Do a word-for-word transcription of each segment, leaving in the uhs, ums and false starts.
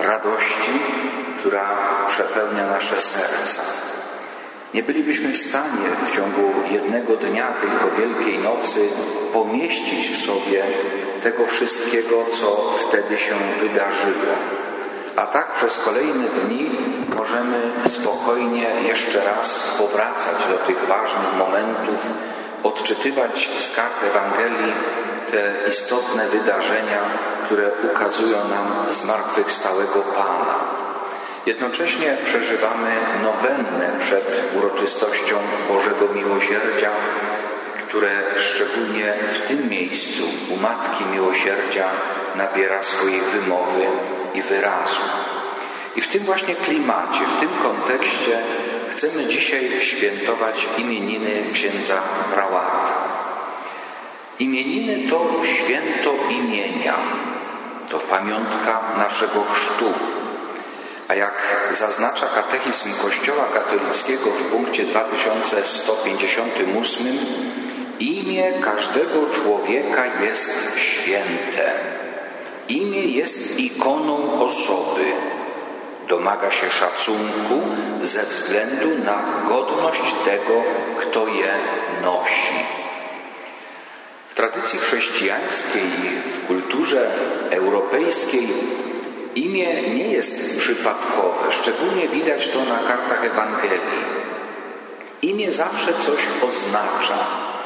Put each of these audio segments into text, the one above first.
radości, która przepełnia nasze serca. Nie bylibyśmy w stanie w ciągu jednego dnia, tylko Wielkiej Nocy, pomieścić w sobie tego wszystkiego, co wtedy się wydarzyło. A tak przez kolejne dni możemy spokojnie jeszcze raz powracać do tych ważnych momentów, odczytywać z kart Ewangelii te istotne wydarzenia, które ukazują nam zmartwychwstałego Pana. Jednocześnie przeżywamy nowennę przed uroczystością Bożego Miłosierdzia, które szczególnie w tym miejscu u Matki Miłosierdzia nabiera swojej wymowy i wyrazu. I w tym właśnie klimacie, w tym kontekście chcemy dzisiaj świętować imieniny księdza prałata. Imieniny to święto imienia, to pamiątka naszego chrztu. A jak zaznacza katechizm Kościoła katolickiego w punkcie dwa tysiące sto pięćdziesiątym ósmym, imię każdego człowieka jest święte. Imię jest ikoną osoby. Domaga się szacunku ze względu na godność tego, kto je nosi. W tradycji chrześcijańskiej, w kulturze europejskiej imię nie jest przypadkowe. Szczególnie widać to na kartach Ewangelii. Imię zawsze coś oznacza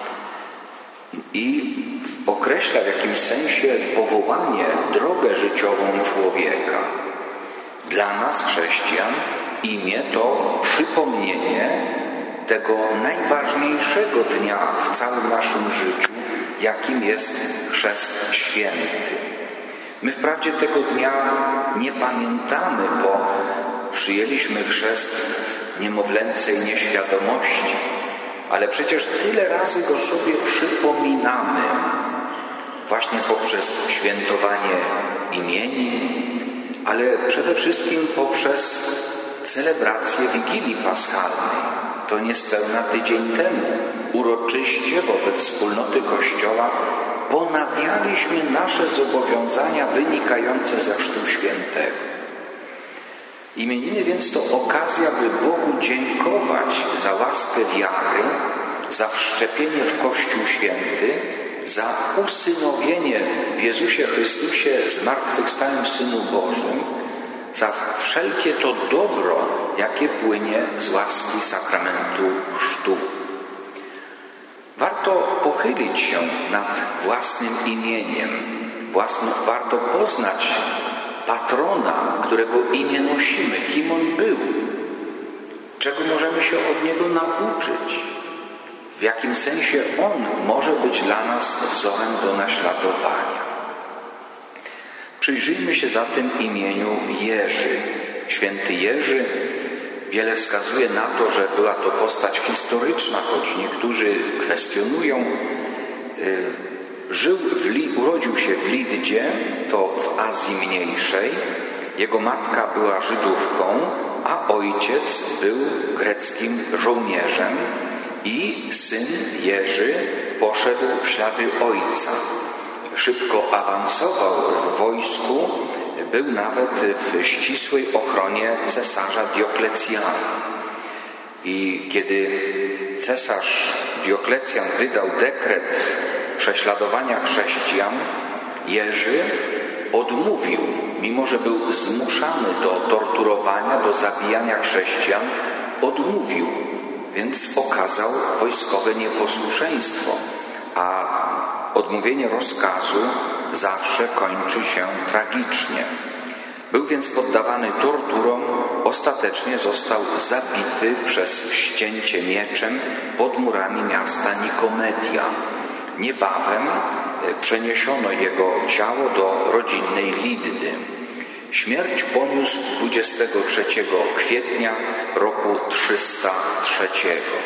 i określa w jakimś sensie powołanie, drogę życiową człowieka. Dla nas, chrześcijan, imię to przypomnienie tego najważniejszego dnia w całym naszym życiu, jakim jest Chrzest Święty. My wprawdzie tego dnia nie pamiętamy, bo przyjęliśmy chrzest w niemowlęcej nieświadomości, ale przecież tyle razy go sobie przypominamy właśnie poprzez świętowanie imienin, ale przede wszystkim poprzez celebrację Wigilii Paschalnej. To niespełna tydzień temu uroczyście wobec wspólnoty Kościoła ponawialiśmy nasze zobowiązania wynikające ze Chrztu Świętego. Imieniny więc to okazja, by Bogu dziękować za łaskę wiary, za wszczepienie w Kościół Święty, za usynowienie w Jezusie Chrystusie zmartwychwstałym Synu Bożym, za wszelkie to dobro, jakie płynie z łaski sakramentu chrztu. Warto pochylić się nad własnym imieniem. Własno, warto poznać patrona, którego imię nosimy, kim on był, czego możemy się od niego nauczyć, w jakim sensie on może być dla nas wzorem do naśladowania. Przyjrzyjmy się zatem imieniu Jerzy. Święty Jerzy wiele wskazuje na to, że była to postać historyczna, choć niektórzy kwestionują. Żył w Li, urodził się w Liddzie, to w Azji Mniejszej. Jego matka była Żydówką, a ojciec był greckim żołnierzem i syn Jerzy poszedł w ślady ojca. Szybko awansował w wojsku, był nawet w ścisłej ochronie cesarza Dioklecjana. I kiedy cesarz Dioklecjan wydał dekret prześladowania chrześcijan, Jerzy odmówił, mimo że był zmuszany do torturowania, do zabijania chrześcijan, odmówił, więc okazał wojskowe nieposłuszeństwo, a odmówienie rozkazu zawsze kończy się tragicznie. Był więc poddawany torturom, ostatecznie został zabity przez ścięcie mieczem pod murami miasta Nikomedia. Niebawem przeniesiono jego ciało do rodzinnej Liddy. Śmierć poniósł dwudziestego trzeciego kwietnia roku trzysta trzeciego.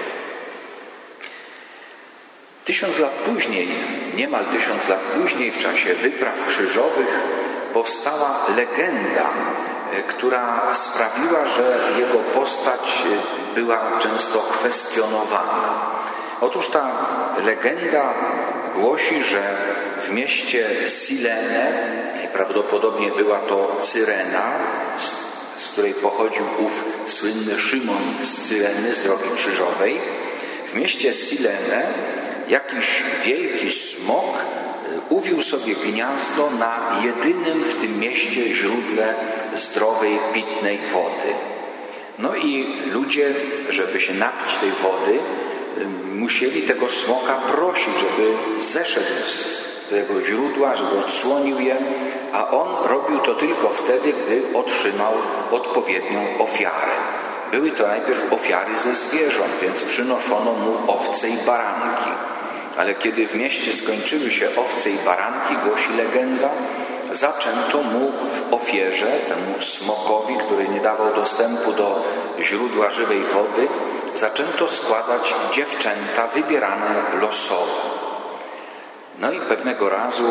Tysiąc lat później, niemal tysiąc lat później, w czasie wypraw krzyżowych, powstała legenda, która sprawiła, że jego postać była często kwestionowana. Otóż ta legenda głosi, że w mieście Silene, najprawdopodobniej była to Cyrena, z której pochodził ów słynny Szymon z Cyreny, z drogi krzyżowej. W mieście Silene jakiś wielki smok uwił sobie gniazdo na jedynym w tym mieście źródle zdrowej, pitnej wody. No i ludzie, żeby się napić tej wody, musieli tego smoka prosić, żeby zeszedł z tego źródła, żeby odsłonił je, a on robił to tylko wtedy, gdy otrzymał odpowiednią ofiarę. Były to najpierw ofiary ze zwierząt, więc przynoszono mu owce i baranki. Ale kiedy w mieście skończyły się owce i baranki, głosi legenda, zaczęto mu w ofierze, temu smokowi, który nie dawał dostępu do źródła żywej wody, zaczęto składać dziewczęta wybierane losowo. No i pewnego razu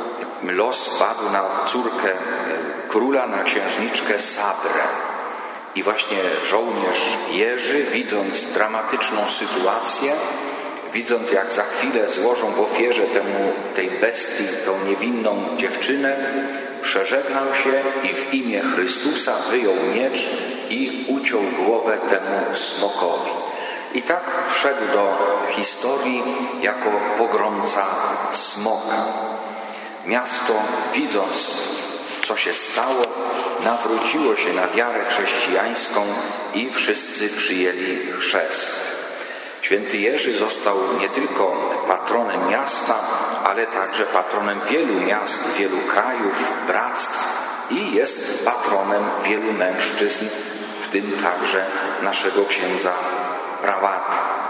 los padł na córkę króla, na księżniczkę Sabrę. I właśnie żołnierz Jerzy, widząc dramatyczną sytuację, widząc jak za chwilę złożą w ofierze temu, tej bestii, tą niewinną dziewczynę, przeżegnał się i w imię Chrystusa wyjął miecz i uciął głowę temu smokowi. I tak wszedł do historii jako pogromca smoka. Miasto, widząc, co się stało, nawróciło się na wiarę chrześcijańską i wszyscy przyjęli chrzest. Święty Jerzy został nie tylko patronem miasta, ale także patronem wielu miast, wielu krajów, bractw i jest patronem wielu mężczyzn, w tym także naszego księdza prawaty.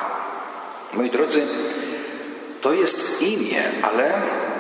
Moi drodzy, to jest imię, ale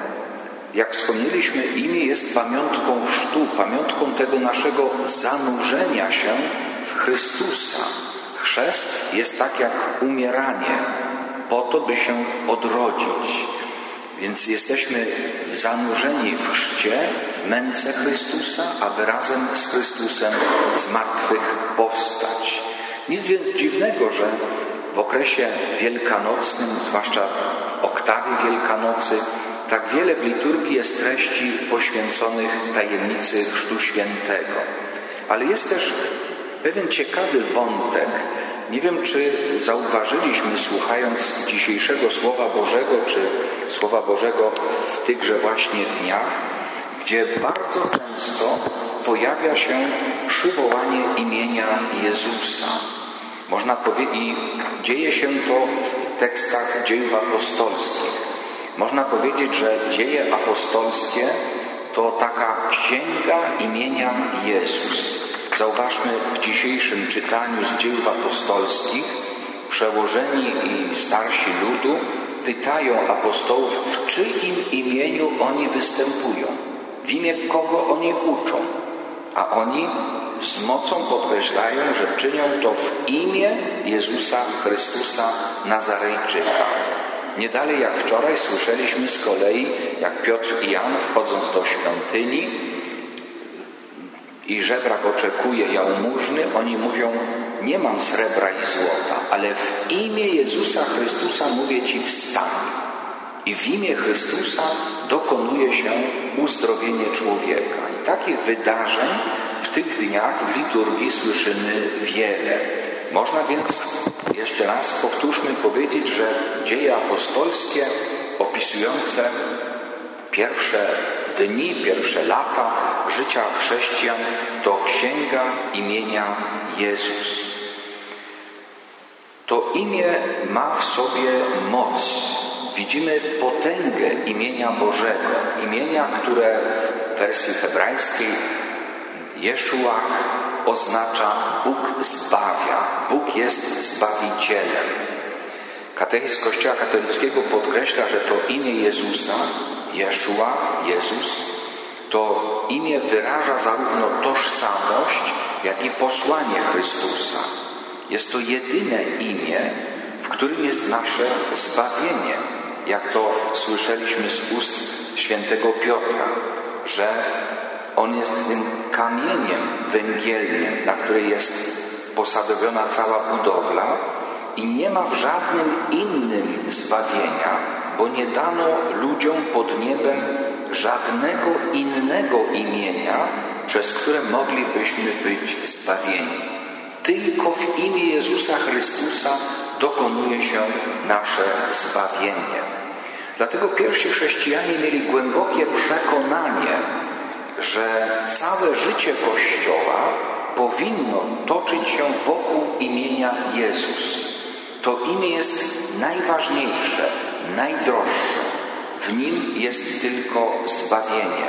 jak wspomnieliśmy, imię jest pamiątką chrztu, pamiątką tego naszego zanurzenia się w Chrystusa. Chrzest jest tak jak umieranie, po to, by się odrodzić. Więc jesteśmy zanurzeni w chrzcie, w męce Chrystusa, aby razem z Chrystusem z martwych powstać. Nic więc dziwnego, że w okresie wielkanocnym, zwłaszcza w oktawie Wielkanocy, tak wiele w liturgii jest treści poświęconych tajemnicy Chrztu Świętego. Ale jest też pewien ciekawy wątek. Nie wiem, czy zauważyliśmy, słuchając dzisiejszego Słowa Bożego, czy Słowa Bożego w tychże właśnie dniach, gdzie bardzo często pojawia się przywołanie imienia Jezusa. Można powiedzieć, i dzieje się to w tekstach dziejów apostolskich. Można powiedzieć, że dzieje apostolskie to taka księga imienia Jezus. Zauważmy w dzisiejszym czytaniu z dziejów apostolskich, przełożeni i starsi ludu pytają apostołów, w czyim imieniu oni występują, w imię kogo oni uczą, a oni z mocą podkreślają, że czynią to w imię Jezusa Chrystusa Nazarejczyka. Nie dalej jak wczoraj słyszeliśmy z kolei, jak Piotr i Jan, wchodząc do świątyni i żebrak oczekuje jałmużny, oni mówią, nie mam srebra i złota, ale w imię Jezusa Chrystusa mówię Ci, wstań. I w imię Chrystusa dokonuje się uzdrowienie człowieka. I takich wydarzeń w tych dniach w liturgii słyszymy wiele. Można więc, jeszcze raz powtórzmy, powiedzieć, że dzieje apostolskie opisujące pierwsze dni, pierwsze lata życia chrześcijan to księga imienia Jezus. To imię ma w sobie moc. Widzimy potęgę imienia Bożego. Imienia, które w wersji hebrajskiej Jeszua oznacza Bóg zbawia. Bóg jest Zbawicielem. Katechizm Kościoła katolickiego podkreśla, że to imię Jezusa, Jeszua, Jezus, to imię wyraża zarówno tożsamość, jak i posłanie Chrystusa. Jest to jedyne imię, w którym jest nasze zbawienie. Jak to słyszeliśmy z ust świętego Piotra, że On jest tym kamieniem węgielnym, na której jest posadowiona cała budowla i nie ma w żadnym innym zbawienia, bo nie dano ludziom pod niebem żadnego innego imienia, przez które moglibyśmy być zbawieni. Tylko w imię Jezusa Chrystusa dokonuje się nasze zbawienie. Dlatego pierwsi chrześcijanie mieli głębokie przekonanie, że całe życie Kościoła powinno toczyć się wokół imienia Jezus. To imię jest najważniejsze, najdroższe. W nim jest tylko zbawienie.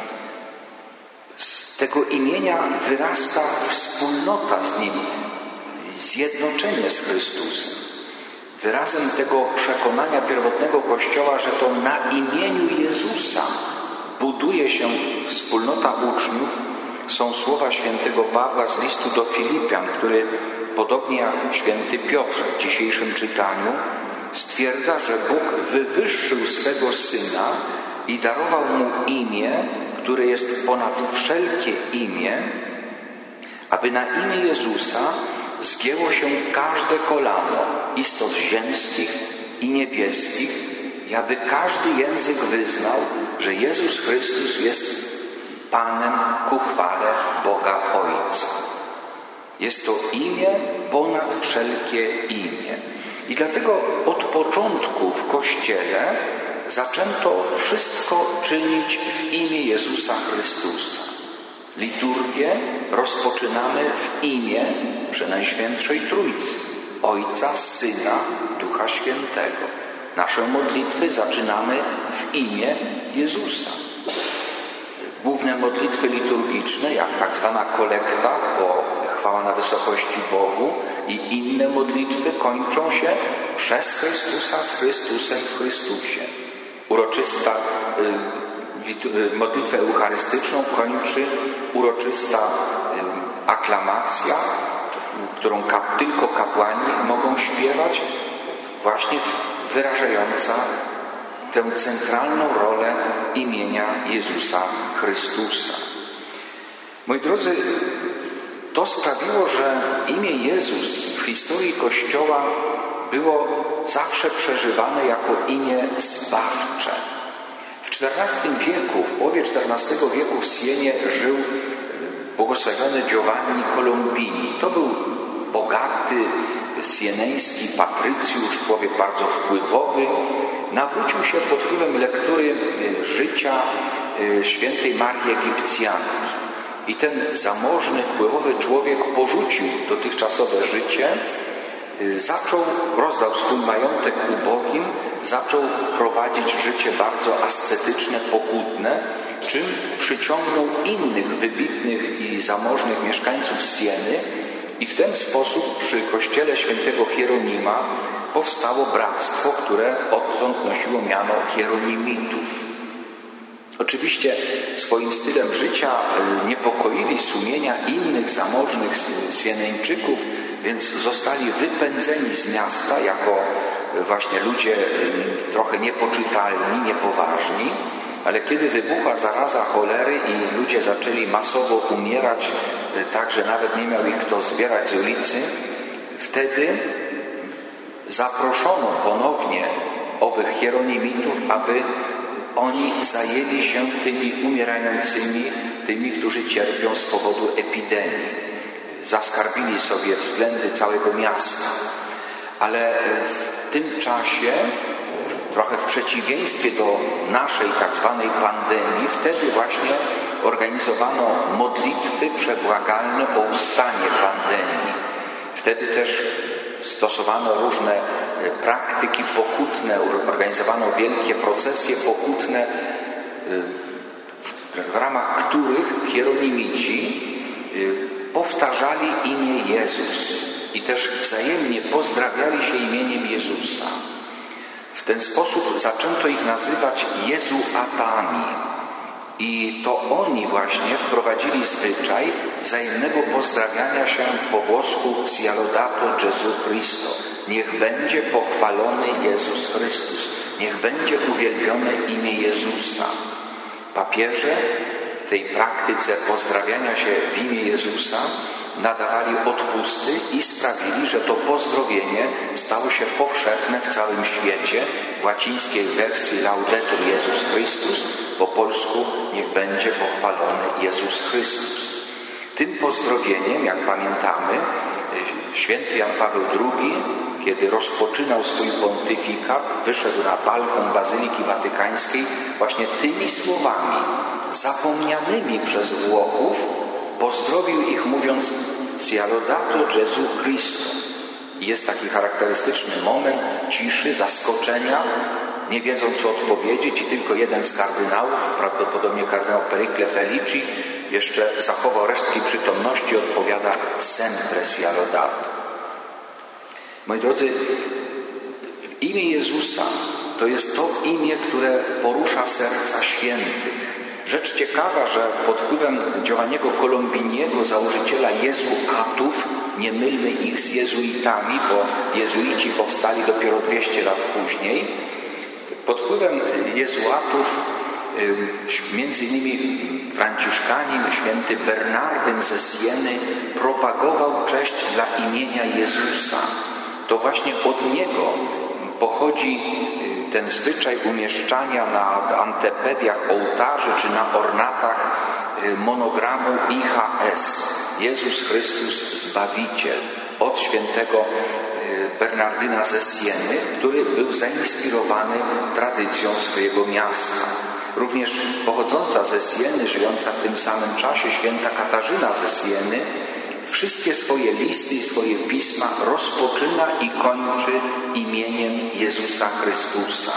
Z tego imienia wyrasta wspólnota z Nim, zjednoczenie z Chrystusem. Wyrazem tego przekonania pierwotnego Kościoła, że to na imieniu Jezusa buduje się wspólnota uczniów, są słowa świętego Pawła z listu do Filipian, który podobnie jak święty Piotr w dzisiejszym czytaniu stwierdza, że Bóg wywyższył swego Syna i darował Mu imię, które jest ponad wszelkie imię, aby na imię Jezusa zgięło się każde kolano istot ziemskich i niebieskich i aby każdy język wyznał, że Jezus Chrystus jest Panem ku chwale Boga Ojca. Jest to imię ponad wszelkie imię. I dlatego od początku w Kościele zaczęto wszystko czynić w imię Jezusa Chrystusa. Liturgię rozpoczynamy w imię Przenajświętszej Trójcy, Ojca, Syna, Ducha Świętego. Nasze modlitwy zaczynamy w imię Jezusa. Główne modlitwy liturgiczne, jak tak zwana kolekta, bo chwała na wysokości Bogu, i inne modlitwy kończą się przez Chrystusa, z Chrystusem, w Chrystusie. Uroczysta y, modlitwę eucharystyczną kończy uroczysta y, aklamacja, którą kap, tylko kapłani mogą śpiewać, właśnie wyrażająca tę centralną rolę imienia Jezusa Chrystusa. Moi drodzy, to sprawiło, że imię Jezus w historii Kościoła było zawsze przeżywane jako imię zbawcze. W czternastym wieku, w połowie czternastego wieku w Sienie żył błogosławiony Giovanni Colombini. To był bogaty, sieneński patrycjusz, człowiek bardzo wpływowy. Nawrócił się pod wpływem lektury życia świętej Marii Egipcjanki. I ten zamożny, wpływowy człowiek porzucił dotychczasowe życie, zaczął, rozdał swój majątek ubogim, zaczął prowadzić życie bardzo ascetyczne, pokutne, czym przyciągnął innych wybitnych i zamożnych mieszkańców Sieny i w ten sposób przy kościele świętego Hieronima powstało bractwo, które odtąd nosiło miano hieronimitów. Oczywiście swoim stylem życia niepokoili sumienia innych zamożnych Sieneńczyków, więc zostali wypędzeni z miasta jako właśnie ludzie trochę niepoczytalni, niepoważni, ale kiedy wybuchła zaraza cholery i ludzie zaczęli masowo umierać, tak że nawet nie miał ich kto zbierać z ulicy, wtedy zaproszono ponownie owych hieronimitów, aby oni zajęli się tymi umierającymi, tymi, którzy cierpią z powodu epidemii. Zaskarbili sobie względy całego miasta. Ale w tym czasie, trochę w przeciwieństwie do naszej tak zwanej pandemii, wtedy właśnie organizowano modlitwy przebłagalne o ustanie pandemii. Wtedy też stosowano różne praktyki pokutne, organizowano wielkie procesje pokutne, w ramach których hieronimici powtarzali imię Jezus i też wzajemnie pozdrawiali się imieniem Jezusa. W ten sposób zaczęto ich nazywać jezuatami. I to oni właśnie wprowadzili zwyczaj wzajemnego pozdrawiania się po włosku Sia lodato Gesù Cristo. Niech będzie pochwalony Jezus Chrystus. Niech będzie uwielbione imię Jezusa. Papieże tej praktyce pozdrawiania się w imię Jezusa nadawali odpusty i sprawili, że to pozdrowienie stało się powszechne w całym świecie. W łacińskiej wersji Laudetur Jezus Chrystus, po polsku niech będzie pochwalony Jezus Chrystus. Tym pozdrowieniem, jak pamiętamy, święty Jan Paweł drugi, kiedy rozpoczynał swój pontyfikat, wyszedł na balkon Bazyliki Watykańskiej właśnie tymi słowami, zapomnianymi przez Włochów, pozdrowił ich mówiąc Sia lodato Gesù Christo. I jest taki charakterystyczny moment ciszy, zaskoczenia, nie wiedzą co odpowiedzieć i tylko jeden z kardynałów, prawdopodobnie kardynał Pericle Felici, jeszcze zachował resztki przytomności i odpowiada sempre sia lodato. Moi drodzy, imię Jezusa to jest to imię, które porusza serca świętych. Rzecz ciekawa, że pod wpływem Giovanniego Colombiniego, założyciela jezuatów, nie mylmy ich z jezuitami, bo jezuici powstali dopiero dwieście lat później, pod wpływem jezuatów między innymi franciszkanin święty Bernardyn ze Sieny propagował cześć dla imienia Jezusa. To właśnie od niego pochodzi ten zwyczaj umieszczania na antepediach ołtarzy czy na ornatach monogramu I H S. Jezus Chrystus Zbawiciel. Od świętego Bernardyna ze Sieny, który był zainspirowany tradycją swojego miasta. Również pochodząca ze Sieny, żyjąca w tym samym czasie święta Katarzyna ze Sieny, wszystkie swoje listy i swoje pisma rozpoczyna i kończy imieniem Jezusa Chrystusa.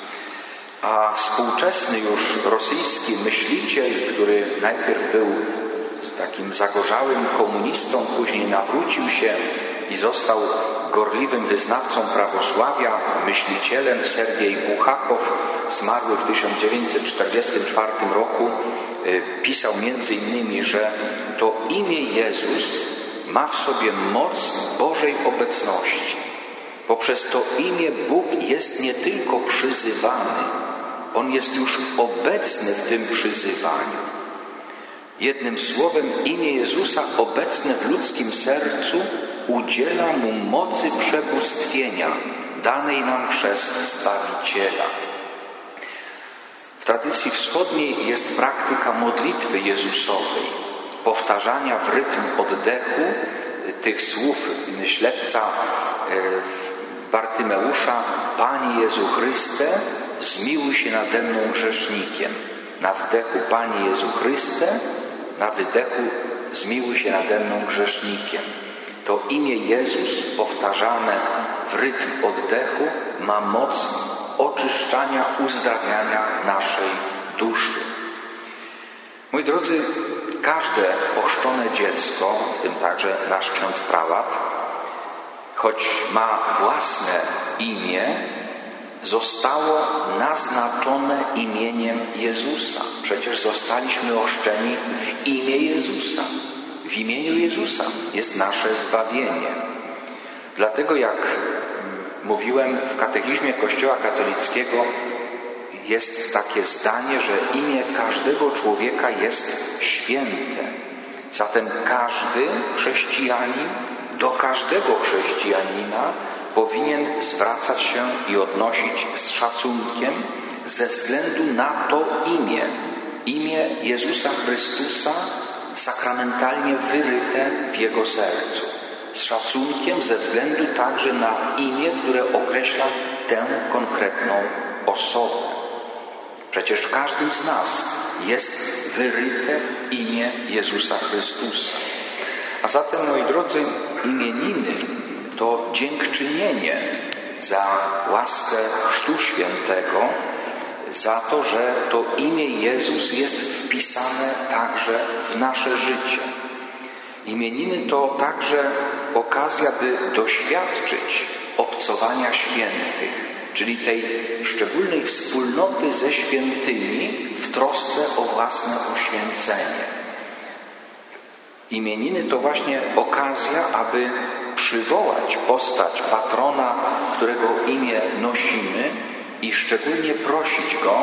A współczesny już rosyjski myśliciel, który najpierw był takim zagorzałym komunistą, później nawrócił się i został gorliwym wyznawcą prawosławia, myślicielem, Sergiej Buchakow, zmarły w tysiąc dziewięćset czterdziestym czwartym roku, pisał między innymi, że to imię Jezus ma w sobie moc Bożej obecności. Poprzez to imię Bóg jest nie tylko przyzywany, On jest już obecny w tym przyzywaniu. Jednym słowem, imię Jezusa obecne w ludzkim sercu udziela mu mocy przebóstwienia, danej nam przez Zbawiciela. W tradycji wschodniej jest praktyka modlitwy Jezusowej, powtarzania w rytm oddechu tych słów ślepca Bartymeusza: Panie Jezu Chryste, zmiłuj się nade mną grzesznikiem. Na wdechu Panie Jezu Chryste, na wydechu zmiłuj się nade mną grzesznikiem. To imię Jezus powtarzane w rytm oddechu ma moc oczyszczania, uzdrawiania naszej duszy. Moi drodzy, każde ochrzczone dziecko, w tym także nasz ksiądz prałat, choć ma własne imię, zostało naznaczone imieniem Jezusa. Przecież zostaliśmy ochrzczeni w imię Jezusa. W imieniu Jezusa jest nasze zbawienie. Dlatego, jak mówiłem, w katechizmie Kościoła katolickiego jest takie zdanie, że imię każdego człowieka jest święte. Zatem każdy chrześcijanin do każdego chrześcijanina powinien zwracać się i odnosić z szacunkiem ze względu na to imię. Imię Jezusa Chrystusa sakramentalnie wyryte w jego sercu. Z szacunkiem ze względu także na imię, które określa tę konkretną osobę. Przecież w każdym z nas jest wyryte imię Jezusa Chrystusa. A zatem, moi drodzy, imieniny to dziękczynienie za łaskę Chrztu Świętego, za to, że to imię Jezus jest wpisane także w nasze życie. Imieniny to także okazja, by doświadczyć obcowania świętych, czyli tej szczególnej wspólnoty ze świętymi w trosce o własne uświęcenie. Imieniny to właśnie okazja, aby przywołać postać patrona, którego imię nosimy, i szczególnie prosić Go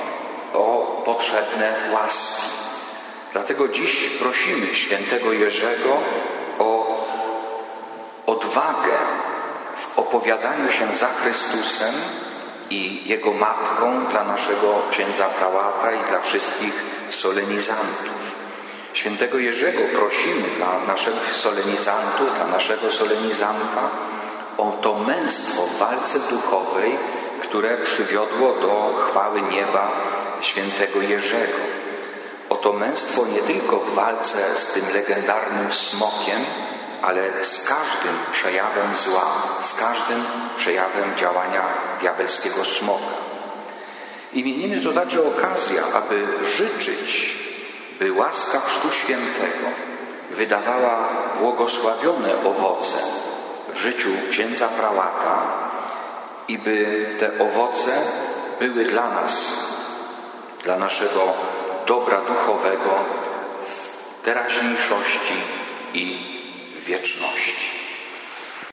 o potrzebne łaski. Dlatego dziś prosimy świętego Jerzego o odwagę w opowiadaniu się za Chrystusem i Jego Matką dla naszego księdza prałata i dla wszystkich solenizantów. Świętego Jerzego prosimy dla naszych solenizantów, dla naszego solenizanta o to męstwo w walce duchowej, które przywiodło do chwały nieba świętego Jerzego. O to męstwo nie tylko w walce z tym legendarnym smokiem, ale z każdym przejawem zła, z każdym przejawem działania diabelskiego smoka. Imieniny to także okazja, aby życzyć, by łaska Chrztu Świętego wydawała błogosławione owoce w życiu księdza prałata i by te owoce były dla nas, dla naszego dobra duchowego w teraźniejszości i w wieczności.